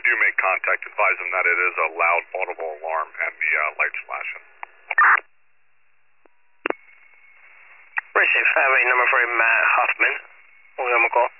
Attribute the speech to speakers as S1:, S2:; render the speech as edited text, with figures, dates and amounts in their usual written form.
S1: do make contact, advise them that it is a loud, audible alarm and the lights flashing.
S2: Receive, have a number for Matt Huffman. We'll give him a call.